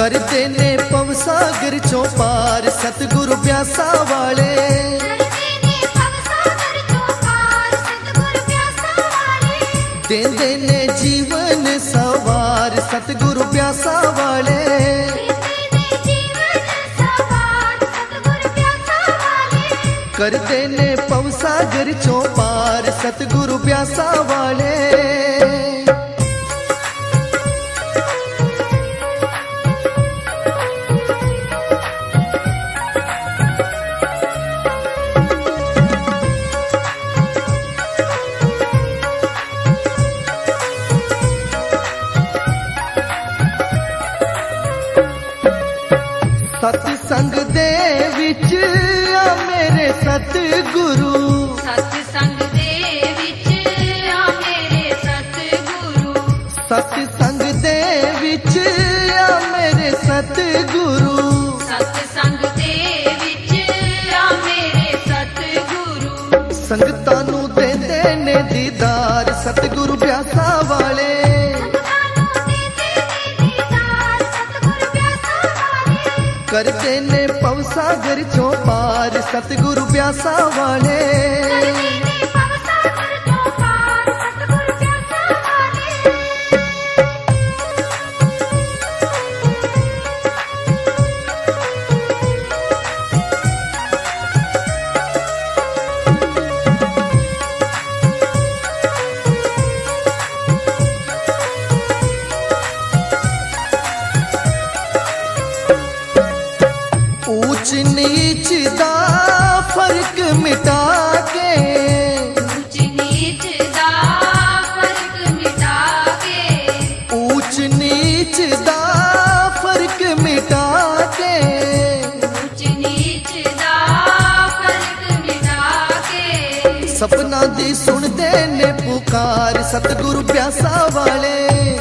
कर देने पव सागर चों पार सतगुरु ब्यासा वाले। दे देने जीवन सवार सतगुरु ब्यासा वाले। कर देने पव सागर चों पार सतगुरु ब्यासा वाले। सत्संग दे विच आ मेरे सतगुरु। सत्संग दे विच आ मेरे सतगुरु। सत्संग दे विच आ मेरे सतगुरु। सत्संग दे विच आ मेरे सतगुरु। संगतां नूं देंदे ने दीदार सतगुरु ब्यासा वाले। कर देने पव सागर चों पार सतगुरु ब्यासा वाले। ऊंच नीच दा फर्क मिटा के। ऊंच नीच दा फर्क मिटा के। ऊंच नीच दा फर्क मिटा के। ऊंच नीच दा फर्क मिटा के। सपना दी सुनदे ने पुकार सतगुरु ब्यासा वाले।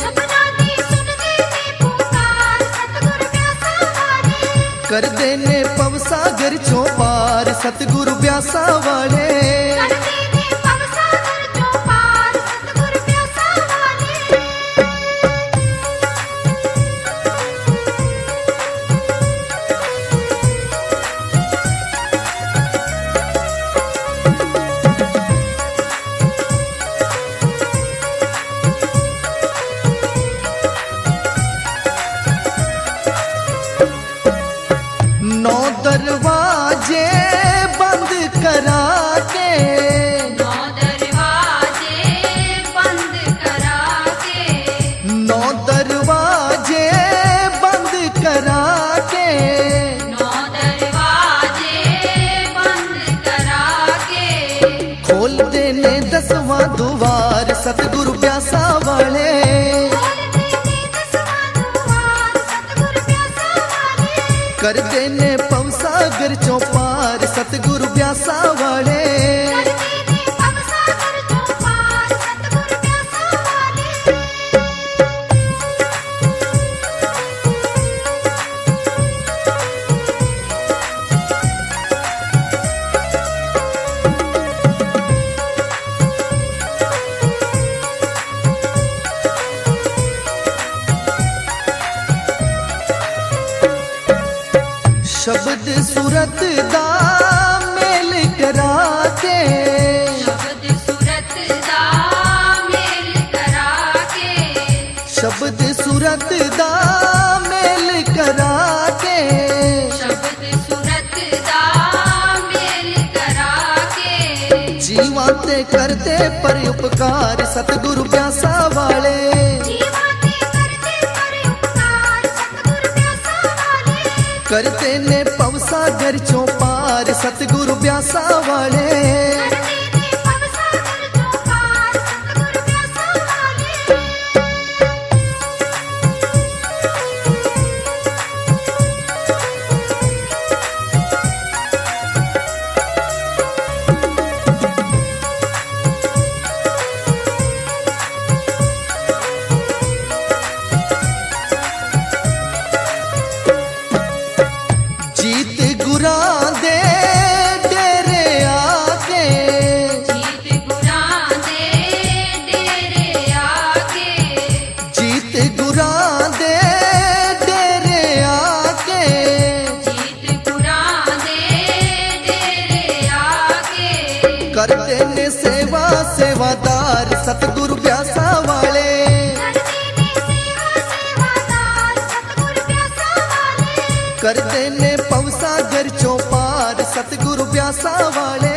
कर देने पव सागर चों पार सतगुरु ब्यासा वाले। नौ दरवाजे बंद करा के। नौ दरवाजे बंद करा के। नौ दरवाजे बंद करा के। नौ दरवाजे बंद करा के। खोल देने 10वां द्वार सतगुरु ब्यासा वाले। कर देने पव सागर चों पार सतगुरु ब्यासा वाले। शब्द सूरत दा मेल करा के। शब्द सूरत दा मेल करा के। शब्द सूरत दा मेल करा के। शब्द सूरत दा मेल करा के। जीवां ते करते पर उपकार सतगुरु ब्यासा वाले। करते ने पव सागर चों पार सतगुरु ब्यासा वाले। जीत गुरां दे डेरे आके। करते ने सेवा सेवादार सतगुरु ब्यासा वाले। करते ने पवसागर चौपार सतगुरु ब्यासा वाले।